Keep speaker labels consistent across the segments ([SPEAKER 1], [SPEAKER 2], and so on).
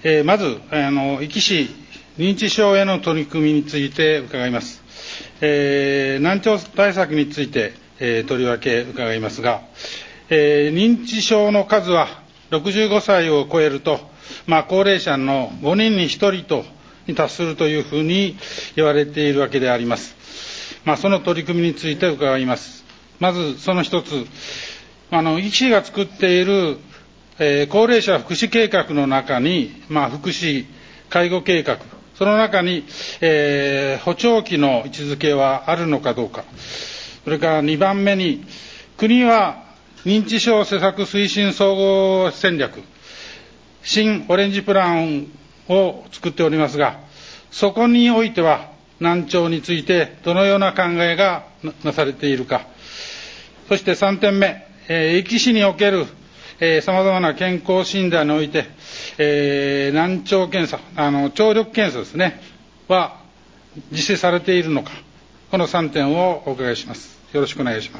[SPEAKER 1] まず、壱岐市認知症への取り組みについて伺います。難聴対策について、とりわけ伺いますが、認知症の数は65歳を超えると、高齢者の5人に1人に達するというふうに言われているわけであります。その取り組みについて伺います。まずその一つ、壱岐市が作っている、高齢者福祉計画の中に、福祉介護計画、その中に、補聴器の位置づけはあるのかどうか。それから2番目に、国は認知症施策推進総合戦略、新オレンジプランを作っておりますが、そこにおいては難聴についてどのような考えがなされているか。そして3点目、壱岐市におけるさまざまな健康診断において、難聴検査、聴力検査ですね、は実施されているのか、この3点をお伺いします。よろしくお願いします。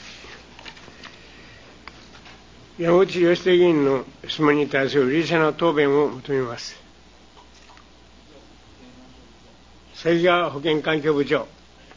[SPEAKER 2] 山口義人議員の質問に対する理事者の答弁を求めます。関川保健環境部長。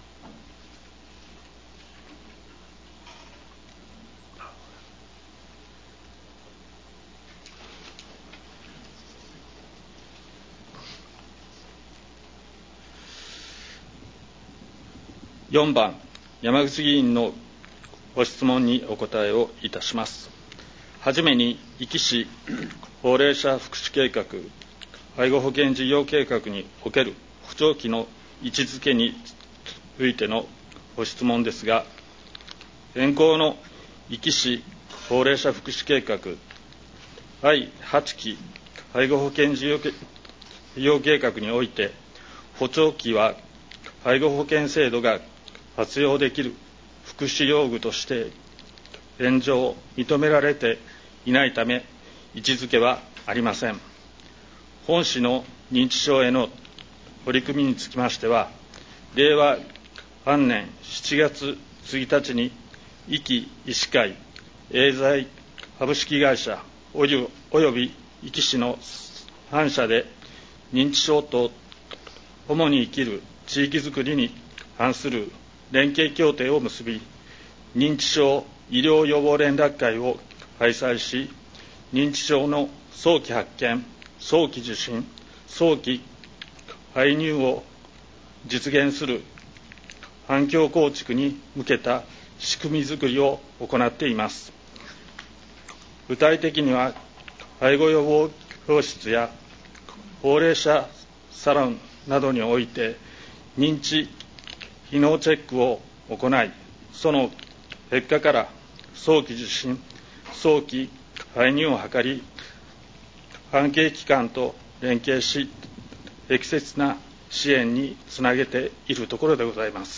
[SPEAKER 3] 4番、山口議員のご質問にお答えをいたします。はじめに、壱岐市高齢者福祉計画、介護保険事業計画における補聴器の位置づけについてのご質問ですが、現行の壱岐市高齢者福祉計画第8期介護保険事業計画において、補聴器は介護保険制度が活用できる福祉用具として現状認められていないため、位置づけはありません。本市の認知症への取り組みにつきましては、令和元年7月1日に壱岐医師会エーザイ株式会社および壱岐市の3社で認知症と共に生きる地域づくりに関する連携協定を結び、認知症医療予防連絡会を開催し、認知症の早期発見、早期受診、早期介入を実現する環境構築に向けた仕組みづくりを行っています。具体的には、介護予防教室や高齢者サロンなどにおいて認知機能チェックを行い、その結果から早期受診、早期介入を図り、関係機関と連携し、適切な支援につなげているところでございます。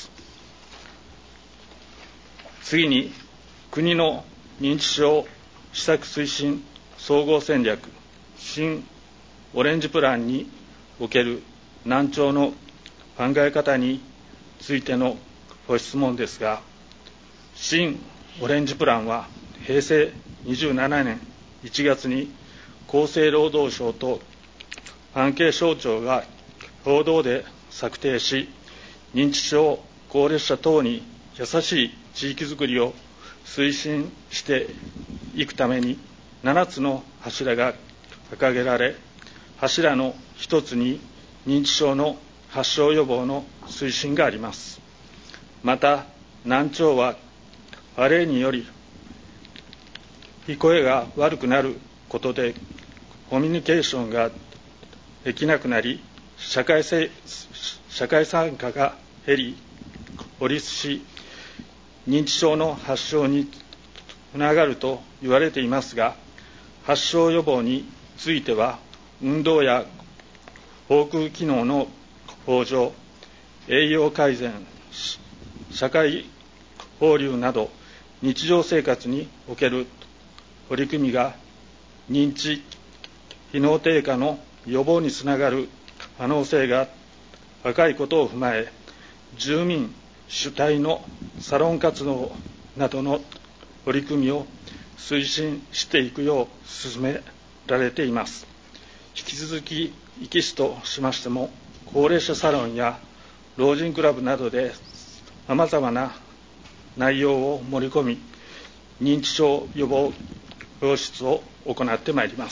[SPEAKER 3] 次に、国の認知症施策推進総合戦略新オレンジプランにおける難聴の考え方についてのご質問ですが、新オレンジプランは平成27年1月に厚生労働省と関係省庁が共同で策定し、認知症高齢者等に優しい地域づくりを推進していくために7つの柱が掲げられ、柱の一つに認知症の発症予防の推進があります。また、難聴は加齢により聞こえが悪くなることでコミュニケーションができなくなり、社会参加が減り、孤立し、認知症の発症につながると言われていますが、発症予防については、運動や口腔機能の向上、栄養改善、社会交流など、日常生活における取り組みが認知機能低下の予防につながる可能性が高いことを踏まえ、住民主体のサロン活動などの取り組みを推進していくよう進められています。引き続き壱岐市としましても、高齢者サロンや老人クラブなどでさまざまな内容を盛り込み、認知症予防教室を行ってまいります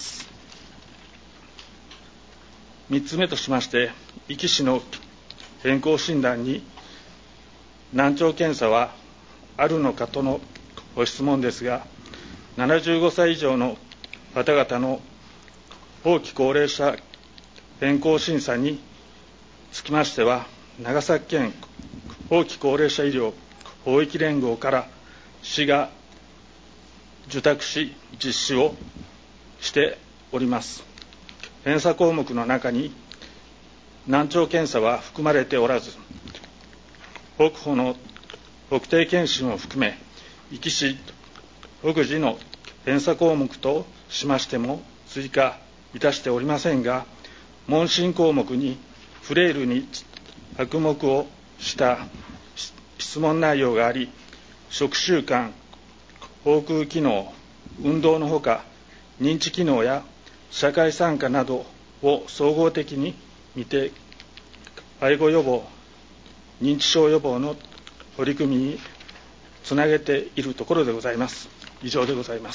[SPEAKER 3] 。3つ目としまして、壱岐市の健康診断に難聴検査はあるのかとのご質問ですが、75歳以上の方々の後期高齢者健康審査につきましては、長崎県後期高齢者医療広域連合から市が受託し実施をしております。検査項目の中に難聴検査は含まれておらず、国保の特定健診を含め、壱岐市独自の検査項目としましても追加いたしておりませんが、問診項目にフレイルに着目をした質問内容があり、食習慣、口腔機能、運動のほか、認知機能や社会参加などを総合的に見て、介護予防、認知症予防の取り組みにつなげているところでございます。以上でございます。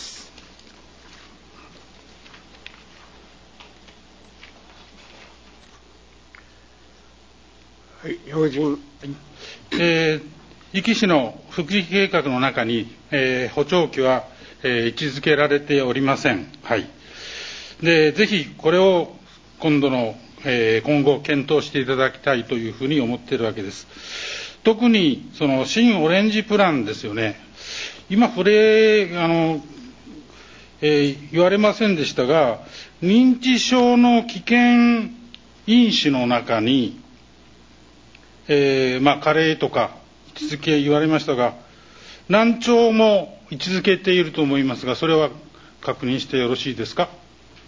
[SPEAKER 2] はい、要人。
[SPEAKER 1] 壱岐市の福祉計画の中に、補聴器は、位置づけられておりません。はい。で、ぜひこれを今後検討していただきたいというふうに思っているわけです。特にその新オレンジプランですよね。今言われませんでしたが、認知症の危険因子の中に、加齢とか位置づけ言われましたが、難聴も位置づけていると思いますが、それは確認してよろしいですか。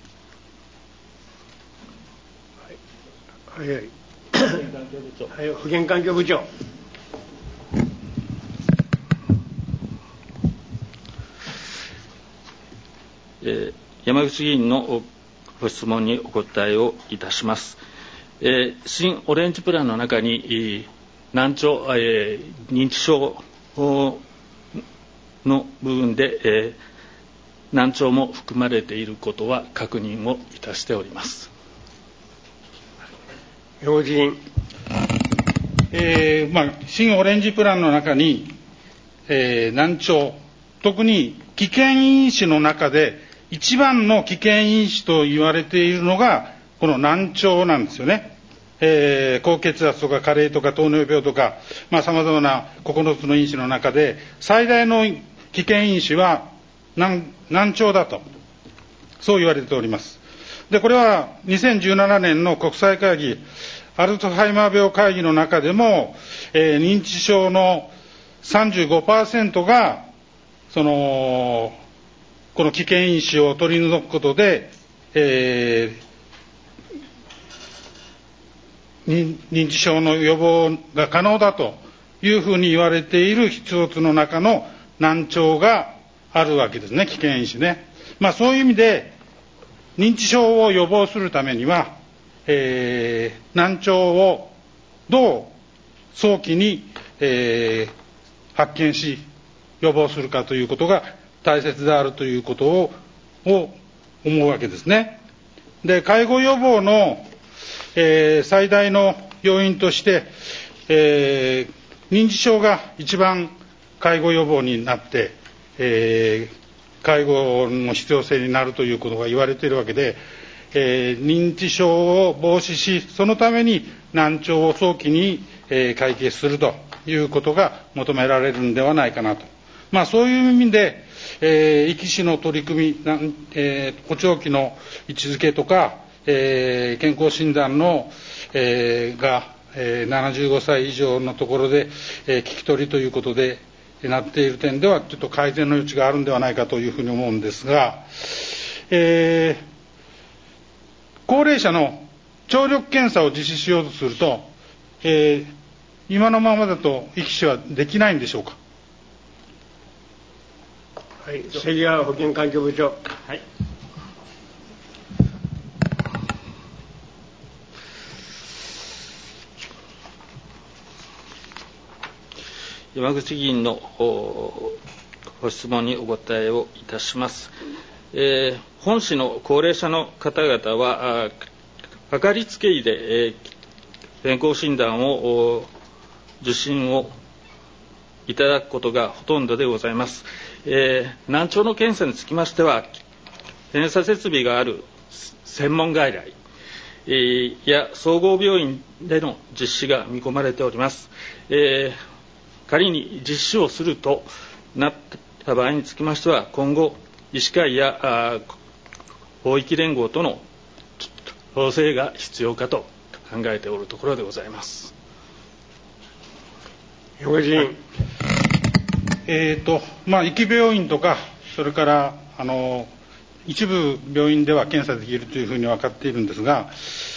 [SPEAKER 2] はい、はい、保健環境部長。
[SPEAKER 3] 山口議員のご質問にお答えをいたします。新オレンジプランの中に難聴、認知症の部分で、難聴も含まれていることは確認をいたしております。
[SPEAKER 2] 要人。
[SPEAKER 1] 新オレンジプランの中に、難聴、特に危険因子の中で一番の危険因子と言われているのがこの難聴なんですよね。高血圧とか加齢とか糖尿病とか、さまざまな9つの因子の中で最大の危険因子は難聴だと、そう言われております。で、これは2017年の国際会議、アルツハイマー病会議の中でも、認知症の 35% がこの危険因子を取り除くことで、認知症の予防が可能だというふうに言われている一つの中の難聴があるわけですね、危険因子ね。そういう意味で認知症を予防するためには、難聴をどう早期に、発見し予防するかということが大切であるということを思うわけですね。で、介護予防の、最大の要因として、認知症が一番介護予防になって、介護の必要性になるということが言われているわけで、認知症を防止し、そのために難聴を早期に、解決するということが求められるんではないかなと。そういう意味で、壱岐市の取り組み、補聴器の位置づけとか、健康診断の、が、75歳以上のところで、聞き取りということでなっている点ではちょっと改善の余地があるんではないかというふうに思うんですが、高齢者の聴力検査を実施しようとすると、今のままだと壱岐市はできないんでしょうか。
[SPEAKER 2] はい、関川保健環境部長。
[SPEAKER 3] はい。 山口議員のご質問にお答えをいたします。本市の高齢者の方々は、かかりつけ医で健康診断を受診をいただくことがほとんどでございます。難聴の検査につきましては、検査設備がある専門外来や総合病院での実施が見込まれております。仮に実施をするとなった場合につきましては、今後、医師会や広域連合との調整が必要かと考えておるところでございます。
[SPEAKER 2] 山口議員。
[SPEAKER 1] 壱岐病院とか、それから一部病院では検査できるというふうに分かっているんですが、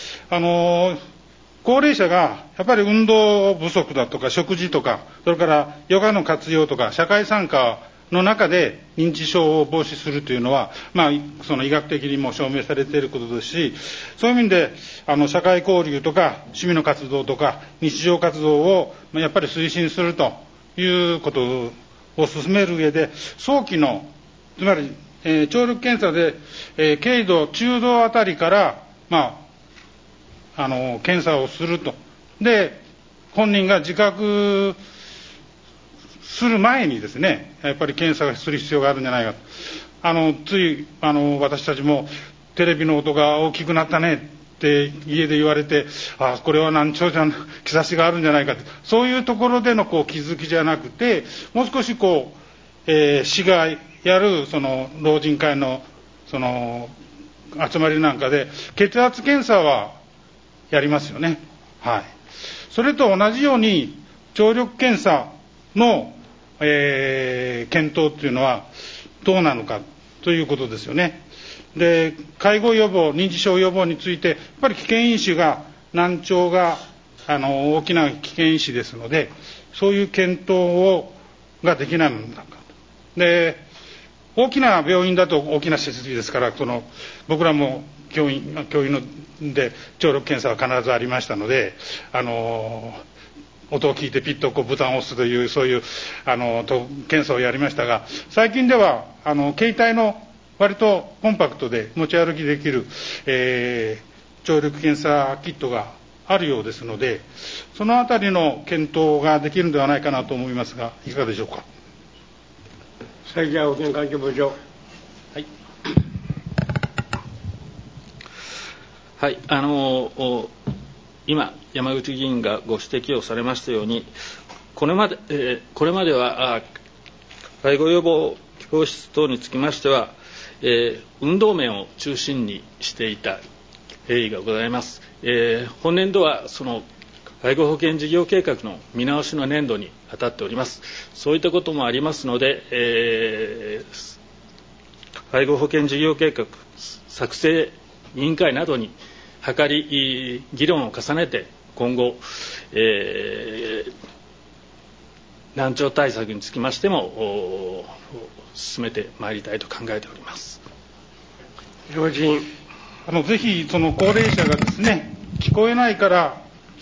[SPEAKER 1] 高齢者がやっぱり運動不足だとか、食事とか、それからヨガの活用とか、社会参加の中で認知症を防止するというのは、その医学的にも証明されていることですし、そういう意味で社会交流とか趣味の活動とか日常活動をやっぱり推進するということを進める上で、早期のつまり、聴力検査で、軽度中度あたりから検査をすると。で、本人が自覚する前にですね、やっぱり検査をする必要があるんじゃないかと。つい、私たちもテレビの音が大きくなったねって家で言われて、これは難聴じゃん、兆しがあるんじゃないかと。そういうところでの気づきじゃなくて、もう少し市がやる、老人会の、集まりなんかで、血圧検査はやりますよね。はい。それと同じように、聴力検査の、検討っていうのはどうなのかということですよね。で、介護予防、認知症予防について、やっぱり危険因子が、難聴が、大きな危険因子ですので、そういう検討ができないのだか。で、大きな病院だと大きな設備ですから、僕らも教員ので聴力検査は必ずありましたので、音を聞いてピッとボタンを押すという、そういう検査をやりましたが、最近では携帯の割とコンパクトで持ち歩きできる、聴力検査キットがあるようですので、そのあたりの検討ができるのではないかなと思いますが、いかがでしょうか。
[SPEAKER 2] 斉木保健環境部長。
[SPEAKER 3] はい。はい、今、山口議員がご指摘をされましたように、これまでは介護予防教室等につきましては、運動面を中心にしていた経緯がございます。本年度はその介護保険事業計画の見直しの年度に当たっております。そういったこともありますので、介護保険事業計画作成委員会などに諮り議論を重ねて、今後、難聴対策につきましても進めてまいりたいと考えております。
[SPEAKER 1] ぜひ高齢者がですね、聞こえないから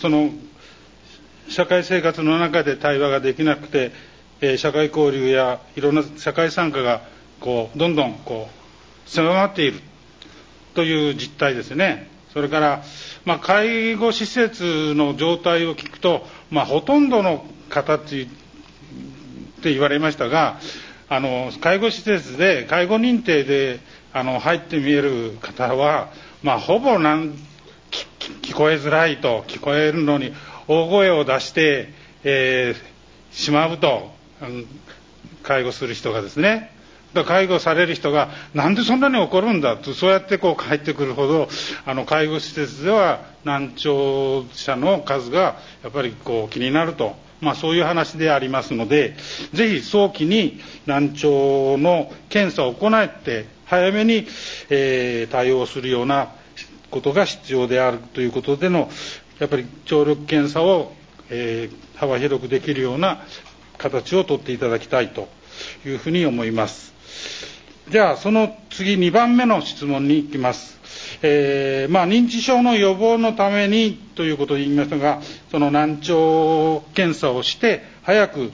[SPEAKER 1] 社会生活の中で対話ができなくて、社会交流やいろんな社会参加がどんどん狭まっているという実態ですね。それから、介護施設の状態を聞くと、ほとんどの方って言われましたが、介護施設で介護認定で入って見える方は、ほぼ聞こえづらいと、聞こえるのに大声を出して、しまうと、介護する人がですね、介護される人がなんでそんなに怒るんだと、そうやって入ってくるほど介護施設では難聴者の数がやっぱり気になると、そういう話でありますので、ぜひ早期に難聴の検査を行って早めに、対応するようなことが必要であるということでの、やっぱり聴力検査を、幅広くできるような形を取っていただきたいというふうに思います。じゃあその次2番目の質問に行きます。 認知症の予防のためにということを言いましたが、その難聴検査をして早く、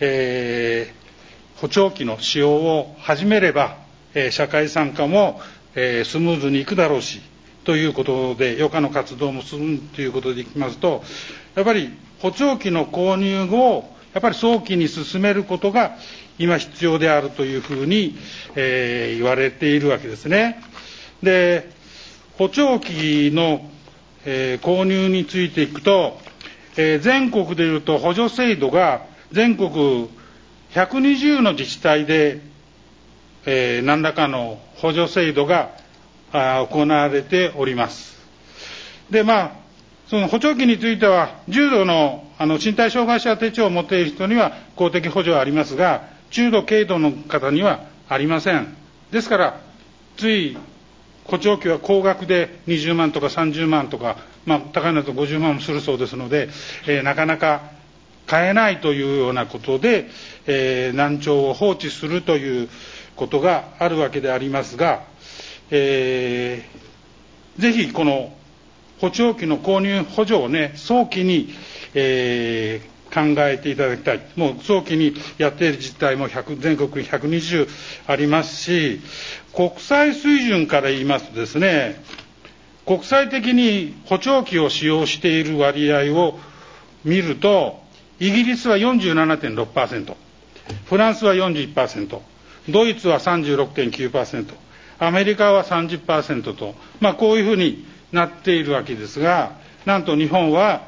[SPEAKER 1] 補聴器の使用を始めれば、社会参加も、スムーズにいくだろうしということで、余暇の活動もするということでいきますと、やっぱり補聴器の購入をやっぱり早期に進めることが今必要であるというふうに、言われているわけですね。で、補聴器の、購入についていくと、全国でいうと補助制度が全国120の自治体で、何らかの補助制度が行われております。で、その補聴器については、重度の身体障害者手帳を持っている人には公的補助はありますが、中度軽度の方にはありません。ですから、つい補聴器は高額で20万とか30万とか、高いのだと50万もするそうですので、なかなか買えないというようなことで、難聴を放置するということがあるわけでありますが、ぜひこの補聴器の購入補助をね、早期に、考えていただきたい。もう早期にやっている自治体も全国120ありますし、国際水準から言いますとですね、国際的に補聴器を使用している割合を見ると、イギリスは 47.6%、フランスは 41%、ドイツは 36.9%、アメリカは 30% と、こういうふうになっているわけですが、なんと日本は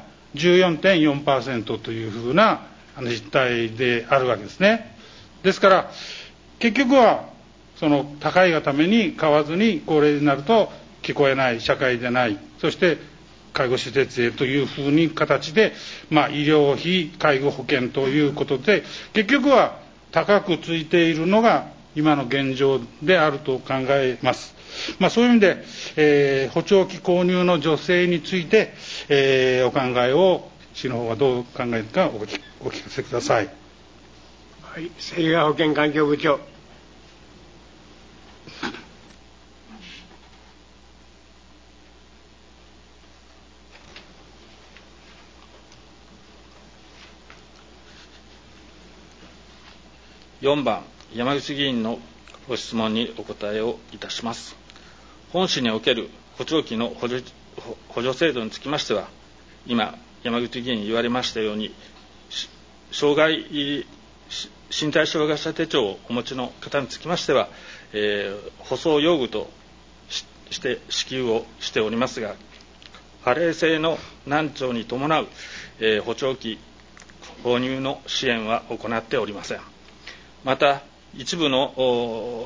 [SPEAKER 1] 14.4% というふうな実態であるわけですね。ですから、結局は、その高いがために買わずに高齢になると聞こえない、社会でない、そして介護施設へというふうに形で、医療費、介護保険ということで、結局は高くついているのが今の現状であると考えます。そういう意味で、補聴器購入の助成について、お考えを、市の方はどう考えるかお聞かせください。
[SPEAKER 2] はい、関川保健環境部長。
[SPEAKER 3] 4番、山口議員のご質問にお答えをいたします。本市における補聴器の補助制度につきましては、今、山口議員に言われましたように、身体障害者手帳をお持ちの方につきましては、補送用具として支給をしておりますが、加齢性の難聴に伴う、補聴器購入の支援は行っておりません。また、一部の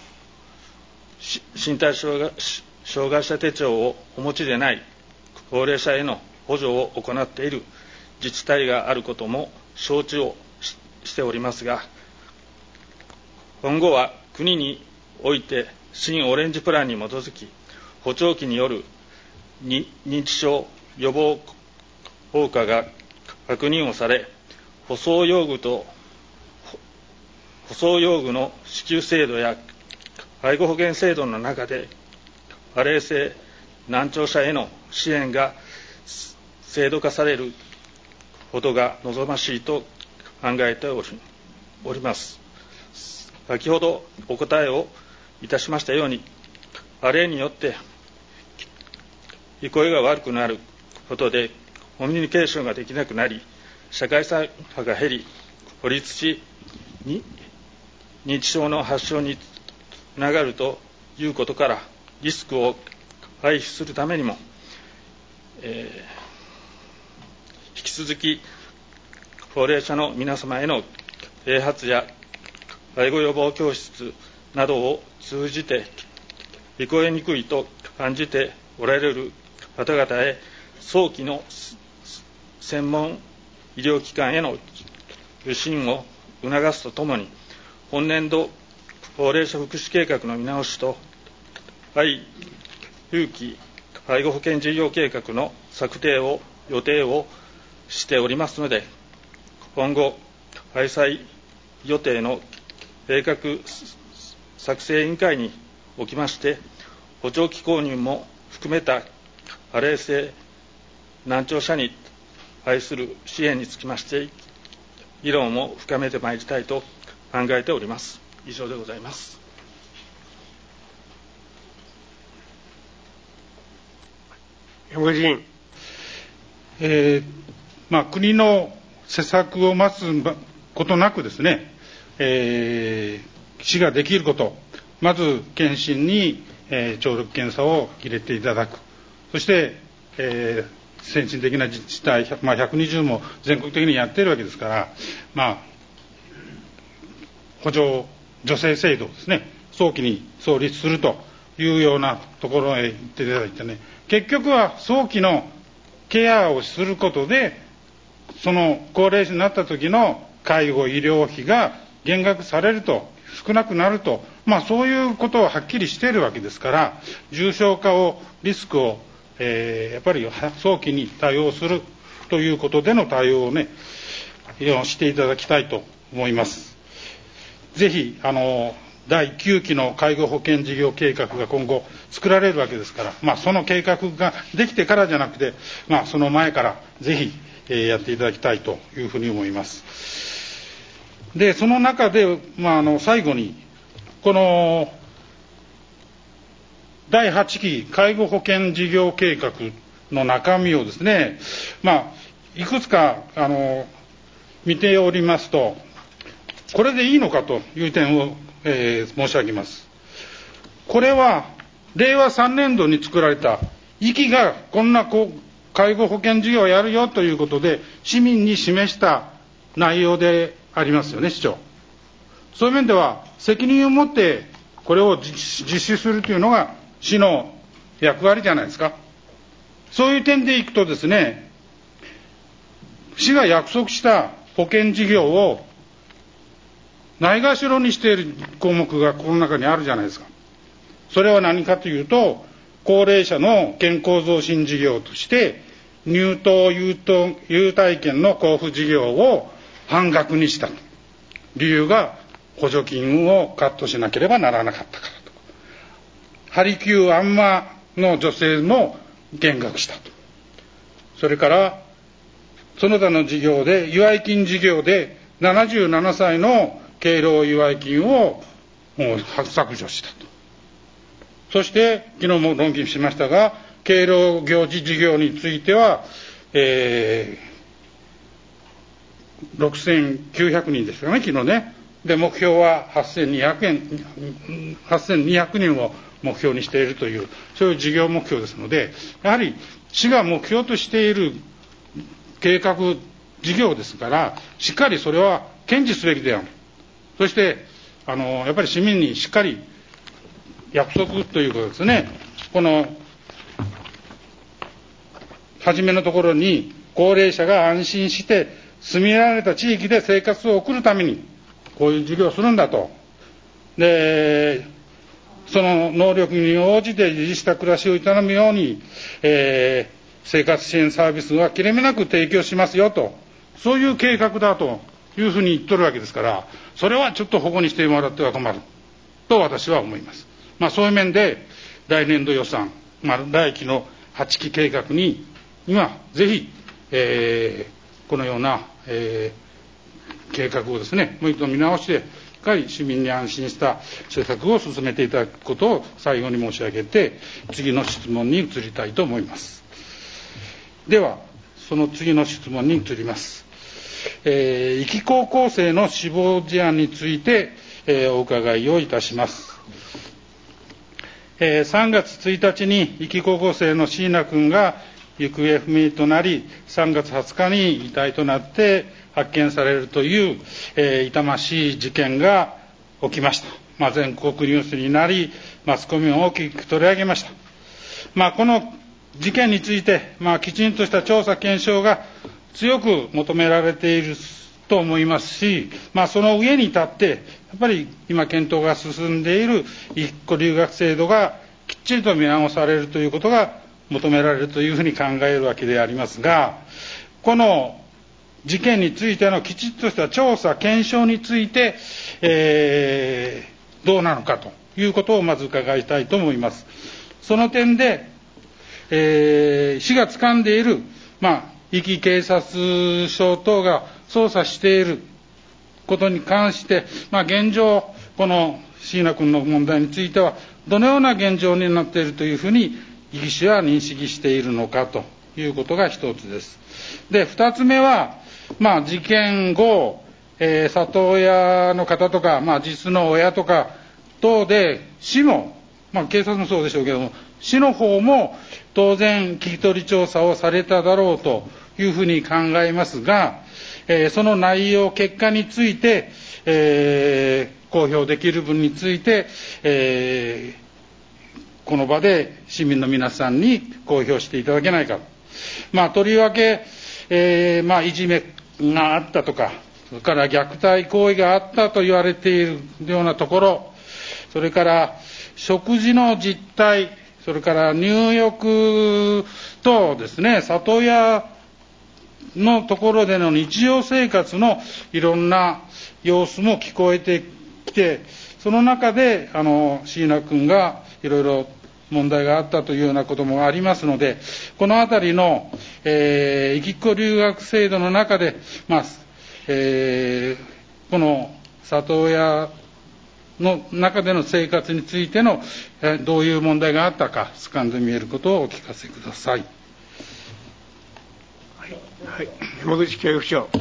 [SPEAKER 3] 身体障害者手帳をお持ちでない高齢者への補助を行っている自治体があることも承知をしておりますが、今後は国において新オレンジプランに基づき、補聴器による認知症予防効果が確認をされ、補送用具の支給制度や介護保険制度の中で、加齢性難聴者への支援が制度化されることが望ましいと考えております。先ほどお答えをいたしましたように、加齢によって聞こえが悪くなることでコミュニケーションができなくなり、社会参加が減り、孤立し、認知症の発症につながるということから、リスクを回避するためにも、引き続き高齢者の皆様への啓発や介護予防教室などを通じて、聞こえにくいと感じておられる方々へ早期の専門医療機関への受診を促すとともに、本年度高齢者福祉計画の見直しと愛風紀介護保険事業計画の策定を予定をしておりますので、今後開催予定の計画作成委員会におきまして、補聴器購入も含めた加齢性難聴者に対する支援につきまして議論を深めてまいりたいと考えております。以上でございます。
[SPEAKER 2] 山口議員。
[SPEAKER 1] 国の施策を待つことなくですね、市ができること、まず検診に、聴力検査を入れていただく、そして、先進的な自治体、120も全国的にやっているわけですから、補助助成制度をですね、早期に創立するというようなところへ行っていただいてね、結局は早期のケアをすることで、その高齢者になった時の介護、医療費が減額されると、少なくなると、そういうことをはっきりしているわけですから、重症化を、リスクを、やっぱり早期に対応するということでの対応をね、していただきたいと思います。ぜひ、第9期の介護保険事業計画が今後作られるわけですから、その計画ができてからじゃなくて、その前からぜひ、やっていただきたいというふうに思います。で、その中で、最後に、この第8期介護保険事業計画の中身をですね、いくつか見ておりますと、これでいいのかという点を、申し上げます。これは令和3年度に作られた域がこんな介護保険事業をやるよということで市民に示した内容でありますよね、市長。そういう面では責任を持ってこれを実施するというのが市の役割じゃないですか。そういう点でいくとですね、市が約束した保険事業をないがしろにしている項目がこの中にあるじゃないですか。それは何かというと、高齢者の健康増進事業として入党優待券の交付事業を半額にした理由が補助金をカットしなければならなかったからと。ハリキューアンマの女性も減額したと。それからその他の事業で祝い金事業で77歳の敬老祝い金をもう削除したと。そして昨日も論議しましたが、敬老行事事業については、6900人ですよね、昨日ね。で、目標は8200人を目標にしているという、そういう事業目標ですので、やはり市が目標としている計画事業ですから、しっかりそれは堅持すべきである。そして、やっぱり市民にしっかり約束というかですね、この、初めのところに、高齢者が安心して住みられた地域で生活を送るために、こういう事業をするんだと。で、その能力に応じて自治した暮らしを営むように、生活支援サービスは切れ目なく提供しますよと。そういう計画だというふうに言っとるわけですから、それはちょっと保護にしてもらっては困ると私は思います。そういう面で来年度予算、来期の8期計画に今ぜひ、このような、計画をですね、もう一度見直して、しっかり市民に安心した施策を進めていただくことを最後に申し上げて、次の質問に移りたいと思います。では、その次の質問に移ります。壱岐高校生の死亡事案について、お伺いをいたします。3月1日に壱岐高校生の椎名君が行方不明となり、3月20日に遺体となって発見されるという、痛ましい事件が起きました。全国ニュースになり、マスコミも大きく取り上げました。この事件について、きちんとした調査検証が強く求められていると思いますし、その上に立って、やっぱり今検討が進んでいる一個留学制度がきっちりと見直されるということが求められるというふうに考えるわけでありますが、この事件についてのきちっとした調査、検証について、どうなのかということをまず伺いたいと思います。その点で、 市が掴んでいる、壱岐警察署等が捜査していることに関して、現状、この椎名君の問題については、どのような現状になっているというふうに、壱岐市は認識しているのかということが一つです。で、二つ目は、事件後、里親の方とか、実質の親とか等で、市も、警察もそうでしょうけども、市の方も当然聞き取り調査をされただろうというふうに考えますが、その内容、結果について、公表できる分について、この場で市民の皆さんに公表していただけないか。とりわけ、いじめがあったとか、それから虐待行為があったと言われているようなところ、それから食事の実態、それから入浴とですね、里親のところでの日常生活のいろんな様子も聞こえてきて、その中で椎名君がいろいろ問題があったというようなこともありますので、このあたりの壱岐っ子留学制度の中で、この里親の中での生活についてのどういう問題があったか掴んで見えることをお聞かせください。
[SPEAKER 2] はい、山口教育長。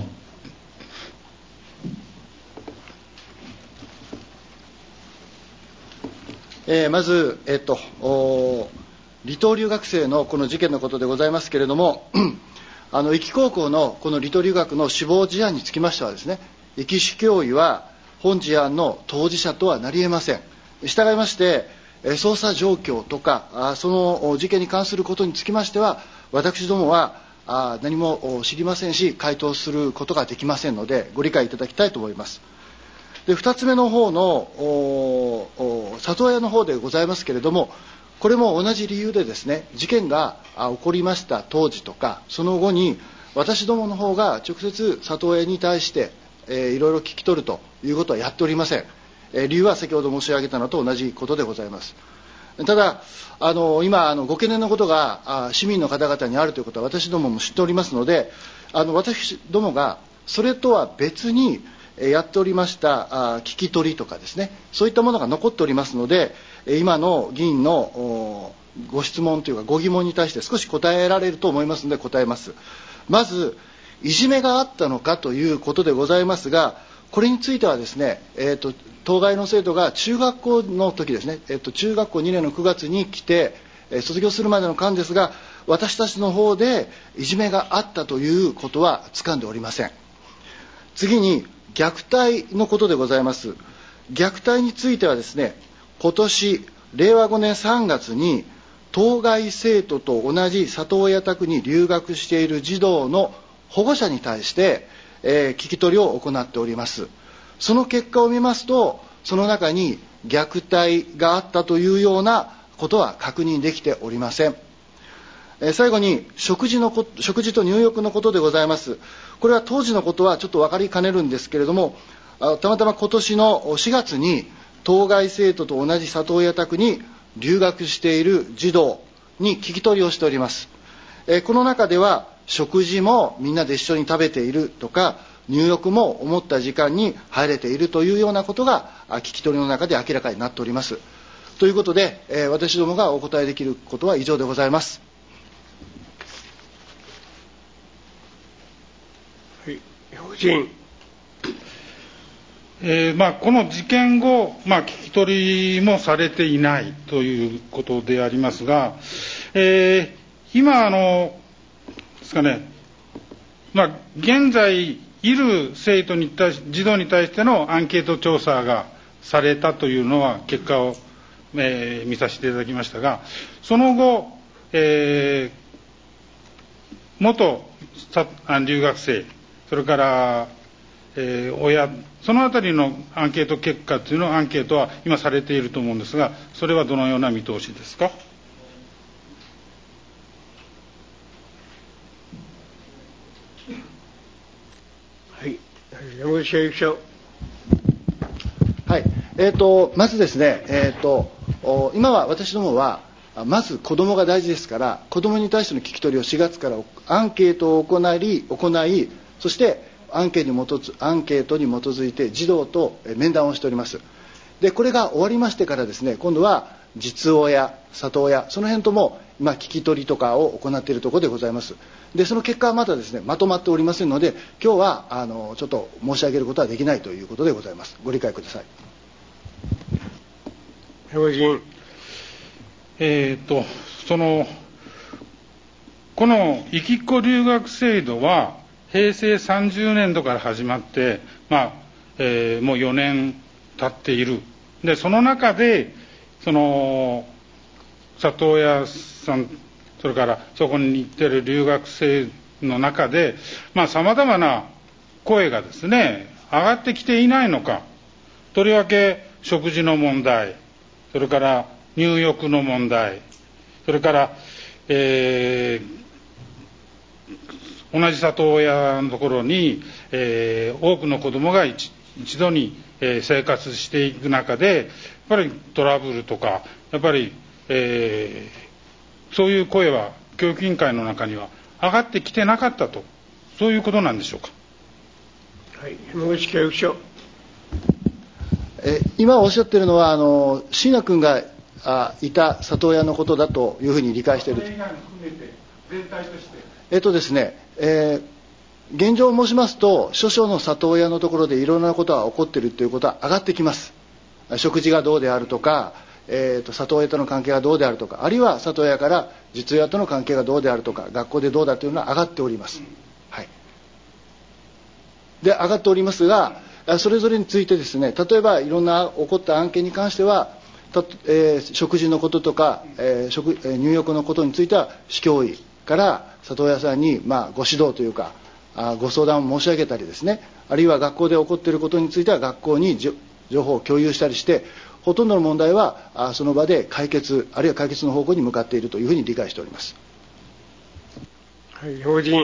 [SPEAKER 4] まず、離島留学生のこの事件のことでございますけれども、壱岐高校のこの離島留学の死亡事案につきましてはですね、壱岐市教委は本事案の当事者とはなり得ません。従いまして、捜査状況とか、その事件に関することにつきましては、私どもは何も知りませんし、回答することができませんので、ご理解いただきたいと思います。で、2つ目の方の里親の方でございますけれども、これも同じ理由でですね、事件が起こりました当時とか、その後に私どもの方が直接里親に対していろいろ聞き取るということはやっておりません。理由は先ほど申し上げたのと同じことでございます。ただ、今ご懸念のことが市民の方々にあるということは私どもも知っておりますので、私どもがそれとは別にやっておりました聞き取りとかですね、そういったものが残っておりますので、今の議員のご質問というかご疑問に対して少し答えられると思いますので答えます。まず、いじめがあったのかということでございますが、これについてはですね、当該の生徒が中学校の時ですね、中学校2年の9月に来て、卒業するまでの間ですが、私たちの方でいじめがあったということは掴んでおりません。次に、虐待のことでございます。虐待についてはですね、今年、令和5年3月に、当該生徒と同じ里親宅に留学している児童の保護者に対して、聞き取りを行っております。その結果を見ますと、その中に虐待があったというようなことは確認できておりません。最後に食事と入浴のことでございます。これは当時のことはちょっと分かりかねるんですけれども、たまたま今年の4月に当該生徒と同じ里親宅に留学している児童に聞き取りをしております。この中では食事もみんなで一緒に食べているとか、入浴も思った時間に入れているというようなことが聞き取りの中で明らかになっております。ということで、私どもがお答えできることは以上でございます。
[SPEAKER 2] 夫人。
[SPEAKER 1] この事件後、聞き取りもされていないということでありますが、今ですかね、現在いる生徒に対し、児童に対してのアンケート調査がされたというのは結果を、見させていただきましたが、その後、元留学生、それから親、そのあたりのアンケート結果というのをアンケートは今されていると思うんですが、それはどのような見通しですか。
[SPEAKER 2] はい、山口教育長。
[SPEAKER 4] はい、まずですね、今は私どもはまず子どもが大事ですから、子どもに対しての聞き取りを4月からアンケートを行い、そしてアンケートに基づいて児童と面談をしております。で、これが終わりましてからですね、今度は実親、里親、その辺とも今聞き取りとかを行っているところでございます。で、その結果はまだですね、まとまっておりませんので、今日はちょっと申し上げることはできないということでございます。ご理解ください。
[SPEAKER 2] 大臣。
[SPEAKER 1] このいきっこ留学制度は平成30年度から始まって、もう4年経っている。で、その中で、里親さん、それからそこに行っている留学生の中で、様々な声がですね、上がってきていないのか。とりわけ食事の問題、それから入浴の問題、それから、同じ里親のところに、多くの子どもが一度に、生活していく中で、やっぱりトラブルとか、やっぱり、そういう声は教育委員会の中には上がってきてなかったと、そういうことなんでしょうか。
[SPEAKER 2] はい、山口教育長。
[SPEAKER 4] 今おっしゃっているのは椎名君がいた里親のことだというふうに理解している。全体としてですね、現状を申しますと、諸々の里親のところでいろんなことが起こっているということは上がってきます。食事がどうであるとか、里親との関係がどうであるとか、あるいは里親から実親との関係がどうであるとか、学校でどうだというのは上がっております。はい。で、上がっておりますが、それぞれについてですね、例えばいろんな起こった案件に関しては、食事のこととか、入浴のことについては市教委から里親さんにご指導というかご相談を申し上げたりですね、あるいは学校で起こっていることについては学校に情報を共有したりして、ほとんどの問題はその場で解決、あるいは解決の方向に向かっているというふうに理解しております。
[SPEAKER 2] はい、法人。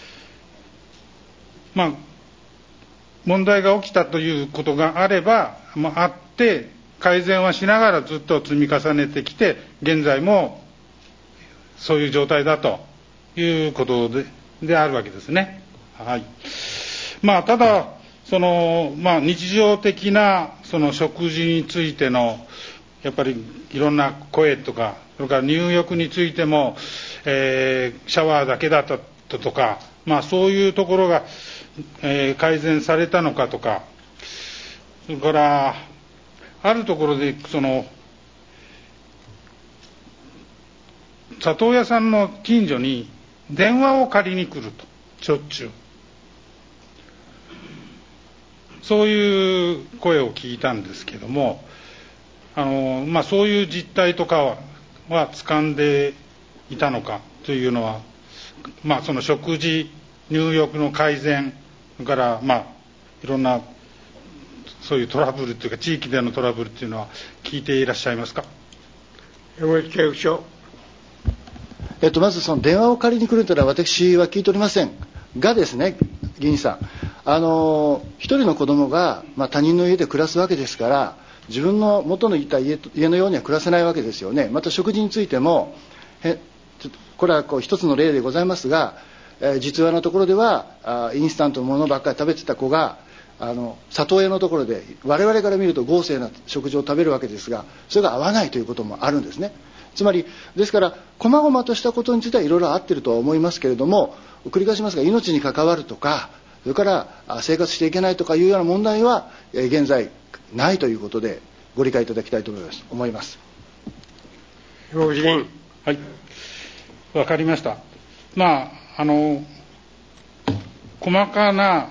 [SPEAKER 1] 問題が起きたということがあれば、あって改善はしながらずっと積み重ねてきて、現在もそういう状態だということであるわけですね。はい。ただ日常的な食事についてのやっぱりいろんな声とか、それから入浴についても、シャワーだけだったとか、そういうところが、改善されたのかとか、それからあるところで里親さんの近所に電話を借りに来ると、しょっちゅうそういう声を聞いたんですけども、そういう実態とかは掴んでいたのかというのは、その食事入浴の改善、それからいろんなそういうトラブルというか地域でのトラブルというのは聞いていらっしゃいますか。
[SPEAKER 2] 山口教育長。
[SPEAKER 4] まずその電話を借りに来るというのは私は聞いておりませんがですね、議員さん、一人の子供が、他人の家で暮らすわけですから、自分の元のいた家のようには暮らせないわけですよね。また食事についても、これは一つの例でございますが、実話のところではインスタントのものばっかり食べてた子が里親のところで我々から見ると豪勢な食事を食べるわけですが、それが合わないということもあるんですね。つまりですから細々としたことについてはいろいろ合っているとは思いますけれども、繰り返しますが命に関わるとか、それから生活していけないとかいうような問題は現在ないということでご理解いただきたいと思います。
[SPEAKER 2] 法人。
[SPEAKER 1] はい、わかりました。細かな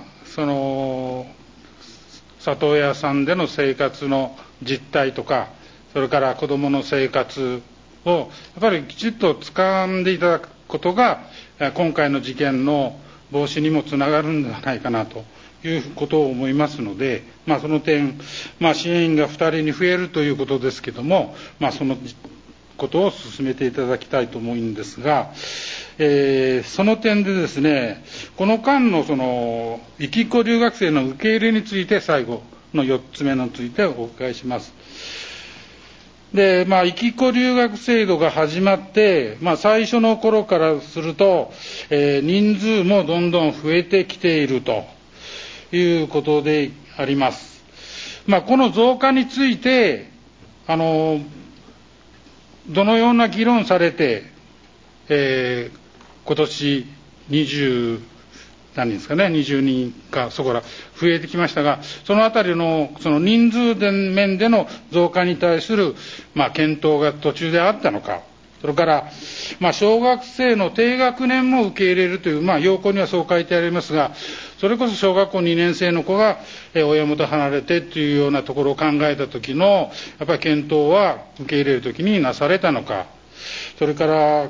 [SPEAKER 1] 里親さんでの生活の実態とか、それから子どもの生活をやっぱりきちっと掴んでいただくことが今回の事件の防止にもつながるんではないかなということを思いますので、その点、支援員が2人に増えるということですけども、そのことを進めていただきたいと思うんですが、その点でですね、この間のいきっこ留学生の受け入れについて最後の4つ目についてお伺いします。 で、生き子留学制度が始まって、最初の頃からすると、人数もどんどん増えてきているということであります。この増加について、どのような議論されて、今年何人ですかね、20人かそこら増えてきましたが、そのあたりのその人数面での増加に対する、検討が途中であったのか、それから、小学生の低学年も受け入れるという、要項にはそう書いてありますが、それこそ小学校2年生の子が親元離れてというようなところを考えたときの、やっぱり検討は受け入れるときになされたのか、それから、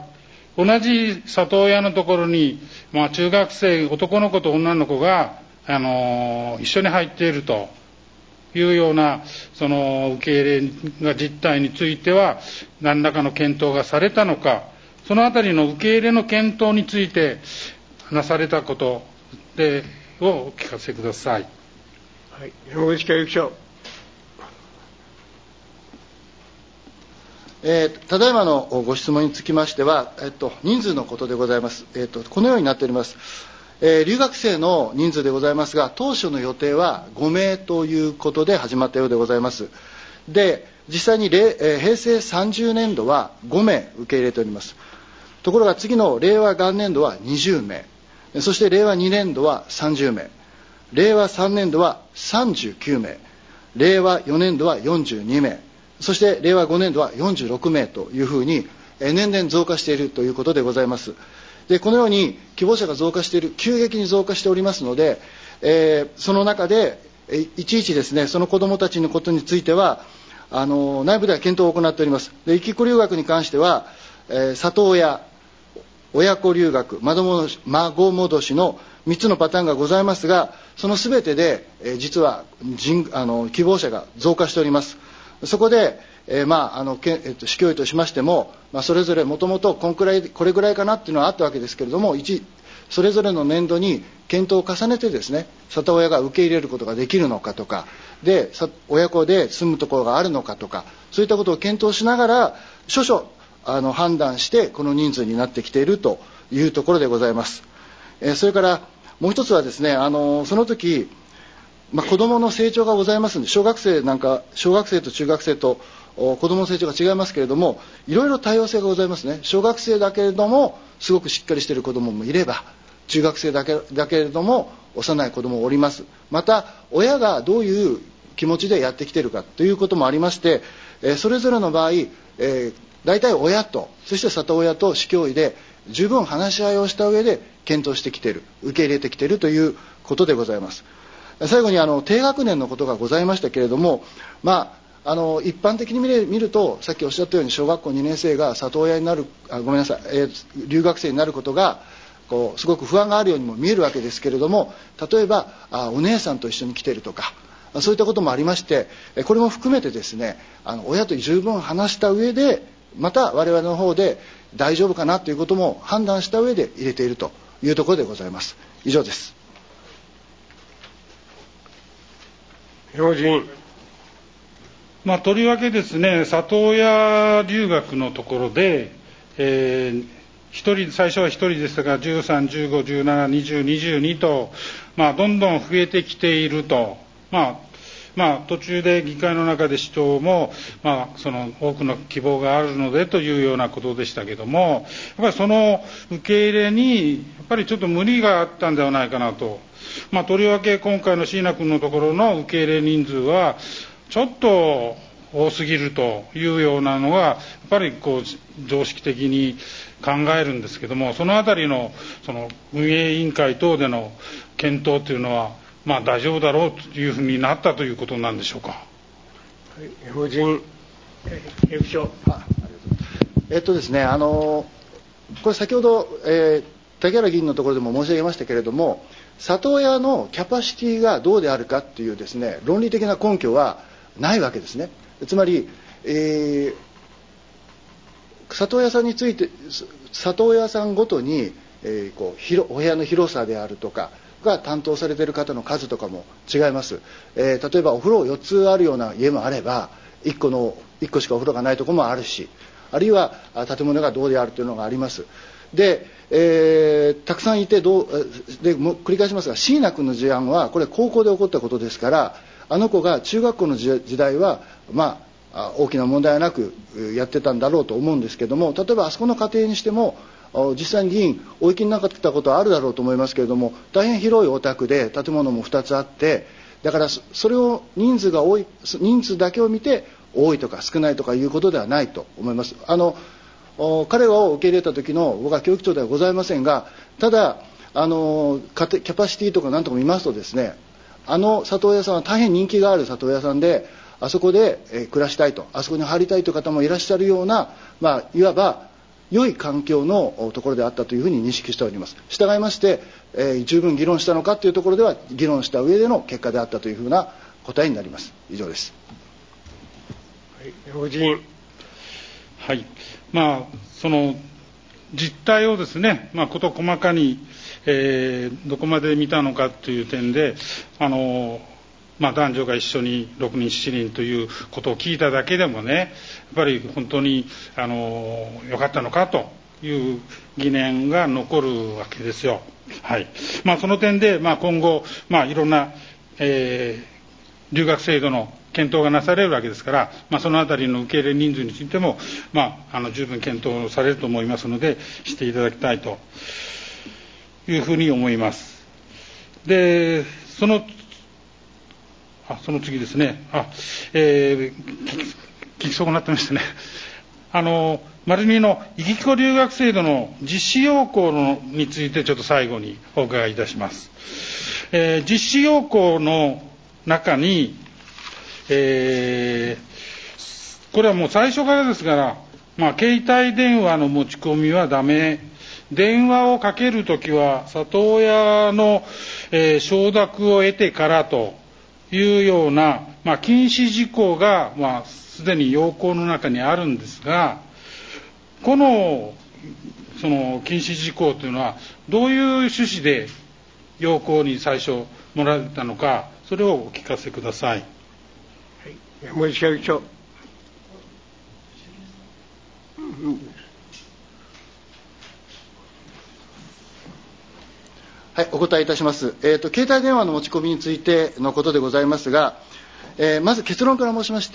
[SPEAKER 1] 同じ里親のところに、中学生、男の子と女の子が、一緒に入っているというような、その受け入れが実態については、何らかの検討がされたのか、そのあたりの受け入れの検討についてなされたことをお聞かせください。
[SPEAKER 2] はい、山口教育長。
[SPEAKER 4] ただいまのご質問につきましては、人数のことでございます。このようになっております。留学生の人数でございますが、当初の予定は5名ということで始まったようでございます。で、実際に平成30年度は5名受け入れております。ところが次の令和元年度は20名、そして令和2年度は30名、令和3年度は39名、令和4年度は42名、そして令和5年度は46名というふうに年々増加しているということでございます。で、このように希望者が増加している、急激に増加しておりますので、その中でいちいちですね、その子どもたちのことについては内部では検討を行っております。で、生き子留学に関しては、里親、親子留学、孫戻しの3つのパターンがございますが、そのすべてで、実は希望者が増加しております。そこで、市教委としましても、それぞれもともとこれぐらいかなっていうのはあったわけですけれども、それぞれの年度に検討を重ねてですね、里親が受け入れることができるのかとか、で、親子で住むところがあるのかとか、そういったことを検討しながら、諸々判断して、この人数になってきているというところでございます。それから、もう一つはですね、その時、子どもの成長がございますので、小学生と中学生と子どもの成長が違いますけれども、いろいろ多様性がございますね。小学生だけれどもすごくしっかりしている子どももいれば、中学生だけれども幼い子どももおります。また親がどういう気持ちでやってきているかということもありまして、それぞれの場合、大体親と、そして里親と市教委で十分話し合いをした上で検討してきている、受け入れてきているということでございます。最後に低学年のことがございましたけれども、一般的に見ると、さっきおっしゃったように小学校2年生が里親になる、留学生になることがすごく不安があるようにも見えるわけですけれども、例えばお姉さんと一緒に来ているとか、そういったこともありまして、これも含めてですね、親と十分話した上で、また我々の方で大丈夫かなということも判断した上で入れているというところでございます。以上です。
[SPEAKER 2] 山口議員。
[SPEAKER 1] とりわけですね、里親留学のところで、最初は1人でしたが、13、15、17、20、22と、どんどん増えてきていると、途中で議会の中で市長も、その多くの希望があるのでというようなことでしたけども、やっぱりその受け入れに、やっぱりちょっと無理があったんではないかなと。とりわけ今回の椎名君のところの受け入れ人数はちょっと多すぎるというようなのがやっぱり常識的に考えるんですけども、そのあたりのその運営委員会等での検討というのは大丈夫だろうというふうになったということなんでしょうか。はい、
[SPEAKER 2] 山口議員、委員長。
[SPEAKER 4] ですね、これ先ほど、竹原議員のところでも申し上げましたけれども、里親のキャパシティがどうであるかっていうですね、論理的な根拠はないわけですね。つまり、里親さんについて、里親さんごとに、お部屋の広さであるとかが担当されている方の数とかも違います。例えばお風呂4つあるような家もあれば、 1個しかお風呂がないところもあるし、あるいは建物がどうであるというのがあります。で、たくさんいてでも繰り返しますが、椎名君の事案はこれ高校で起こったことですから、あの子が中学校の時代は大きな問題はなくやってたんだろうと思うんですけども、例えばあそこの家庭にしても実際に議員お行きになったことはあるだろうと思いますけれども、大変広いお宅で建物も2つあって、だからそれを人数だけを見て多いとか少ないとかいうことではないと思います。彼を受け入れた時の僕は教育長ではございませんが、ただキャパシティとか何とか見ますとですね、里親さんは大変人気がある里親さんで、あそこで暮らしたいと、あそこに入りたいという方もいらっしゃるような、いわば良い環境のところであったというふうに認識しております。従いまして、十分議論したのかというところでは議論した上での結果であったというふうな答えになります。以上です。
[SPEAKER 2] 山口議員。
[SPEAKER 1] はい、その実態をですね、事細かに、どこまで見たのかという点で、男女が一緒に6人7人ということを聞いただけでもね、やっぱり本当に良かったのかという疑念が残るわけですよ。はい。その点で、今後、いろんな、留学制度の検討がなされるわけですから、そのあたりの受け入れ人数についても、十分検討されると思いますので、していただきたいというふうに思います。で、その次ですね。聞き損なってましたね。丸2のいきこ留学制度の実施要項についてちょっと最後にお伺いいたします。実施要項の中に、これはもう最初からですから、携帯電話の持ち込みはダメ。電話をかけるときは里親の、承諾を得てからというような、禁止事項が、すでに要項の中にあるんですが、その禁止事項というのは、どういう趣旨で要項に最初もらったのか、それをお聞かせください。
[SPEAKER 2] 山口会長。
[SPEAKER 4] はい、お答えいたします。携帯電話の持ち込みについてのことでございますが、まず結論から申しまして、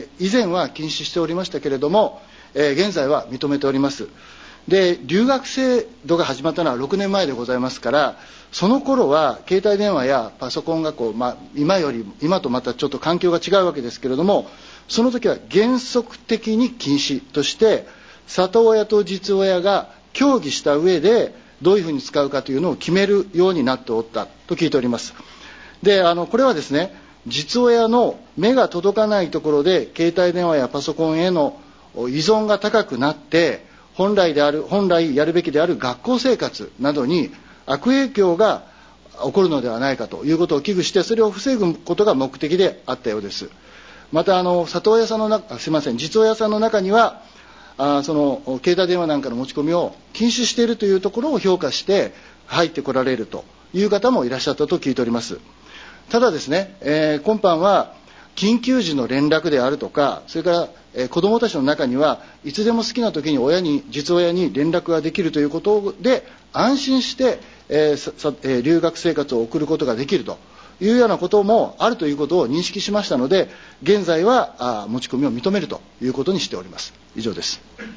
[SPEAKER 4] 以前は禁止しておりましたけれども、現在は認めております。で、留学制度が始まったのは6年前でございますから、その頃は携帯電話やパソコンが今とまたちょっと環境が違うわけですけれども、その時は原則的に禁止として、里親と実親が協議した上で、どういうふうに使うかというのを決めるようになっておったと聞いております。で、これはですね、実親の目が届かないところで携帯電話やパソコンへの依存が高くなって、本来やるべきである学校生活などに悪影響が起こるのではないかということを危惧して、それを防ぐことが目的であったようです。また実親さんの中にはその携帯電話なんかの持ち込みを禁止しているというところを評価して入ってこられるという方もいらっしゃったと聞いております。ただですね、今般は緊急時の連絡であるとか、それから子どもたちの中にはいつでも好きな時に実親に連絡ができるということで安心して留学生活を送ることができるというようなこともあるということを認識しましたので、現在は持ち込みを認めるということにしております。以上です。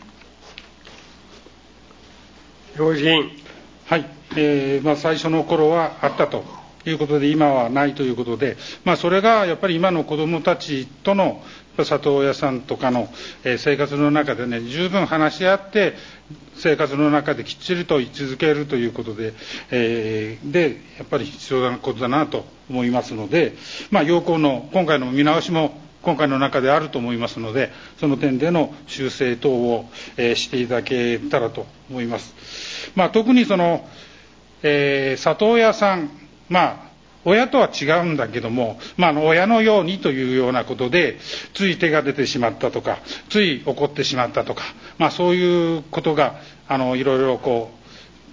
[SPEAKER 2] 山口議員。
[SPEAKER 1] はい、最初の頃はあったということで、今はないということで、それがやっぱり今の子どもたちとの里親さんとかの生活の中でね、十分話し合って生活の中できっちりと位置づけるということで、やっぱり必要なことだなと思いますので、要項の今回の見直しも今回の中であると思いますので、その点での修正等をしていただけたらと思います。特に里親さん、親とは違うんだけども、親のようにというようなことで、つい手が出てしまったとか、つい怒ってしまったとか、そういうことが、いろいろ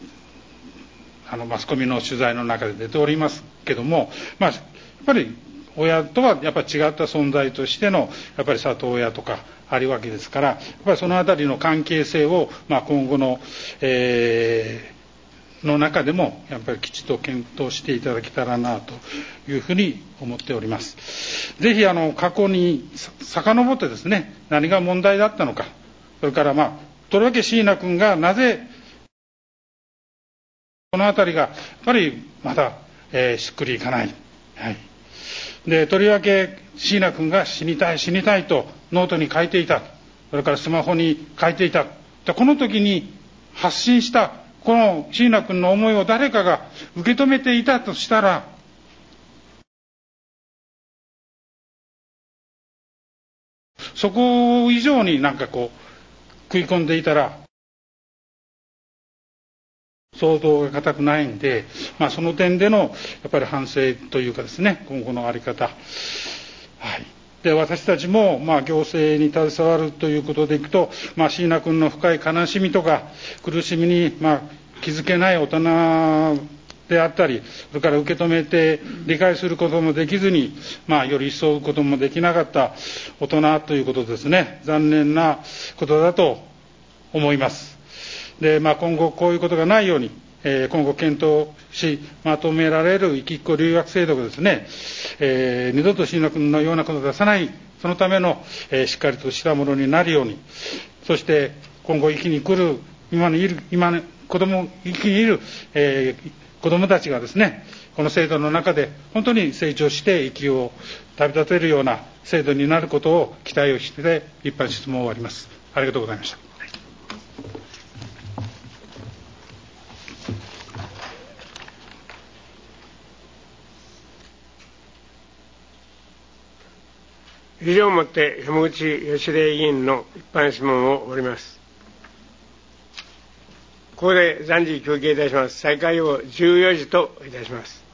[SPEAKER 1] マスコミの取材の中で出ておりますけども、やっぱり親とはやっぱり違った存在としてのやっぱり里親とかあるわけですから、やっぱりそのあたりの関係性を、今後の、の中でもやっぱりきちっと検討していただけたらなというふうに思っております。ぜひ過去に遡ってですね、何が問題だったのか、それからとりわけ椎名君がなぜこのあたりがやっぱりまだ、しっくりいかない。はい。で、とりわけ椎名君が死にたいとノートに書いていた。それからスマホに書いていた。で、この時に発信したこの椎名君の思いを誰かが受け止めていたとしたら、そこ以上に食い込んでいたら想像が固くないんで、その点でのやっぱり反省というかですね、今後の在り方、はい。で、私たちも行政に携わるということでいくと、椎名君の深い悲しみとか苦しみに気づけない大人であったり、それから受け止めて理解することもできずに、より一層こともできなかった大人ということですね、残念なことだと思います。で、今後こういうことがないように、今後検討しまとめられる生きっ子留学制度がですね、二度と椎名君のようなことを出さない、そのための、しっかりとしたものになるように、そして今後生きに来る生きにいる、子どもたちがですね、この制度の中で本当に成長して息を旅立てるような制度になることを期待をして一般質問を終わります。ありがとうございました。
[SPEAKER 2] 以上をもって山口義礼議員の一般質問を終わります。ここで暫時休憩いたします。再開を14時といたします。